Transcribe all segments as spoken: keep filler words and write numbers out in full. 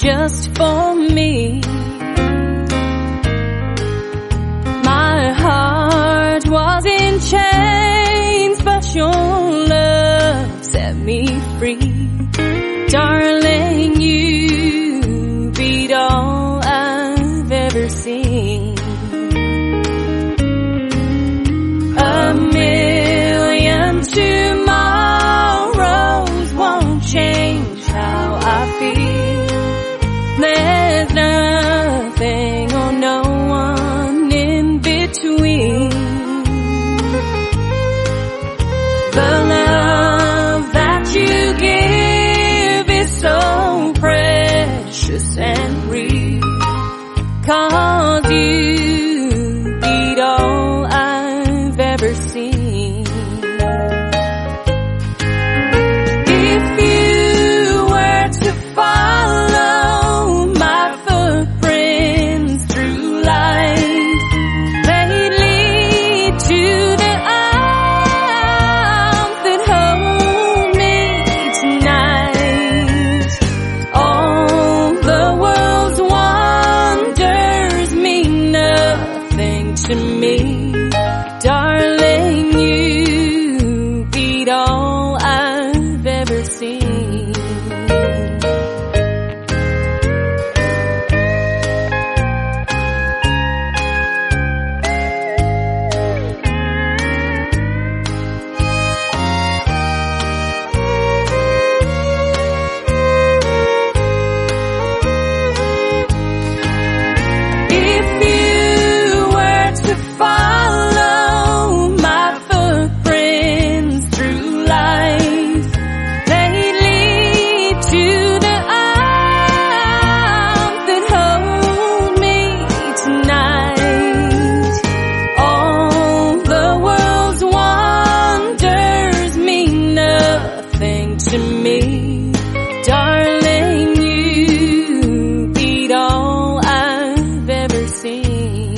just for me. My heart was in chains, but your love set me free. Darling, you beat all I've ever seen. A million tomorrows won't change how I feel. There's nothing or no one in between. The love that you give is so precious and real, 'cause you beat all I've ever seen. If you were to follow my footprints through life, they'd lead to the arms that hold me tonight. All the world's wonders mean nothing to me. Darling, you beat all I've ever seen. If you were to follow my footprints through life, they'd lead to the arms that hold me tonight. All the world's wonders mean nothing to me. Darling, you beat all I've ever seen.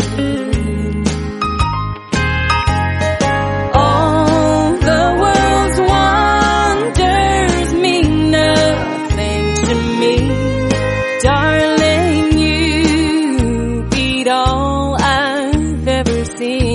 All the world's wonders mean nothing to me. Darling, you beat all I've ever seen.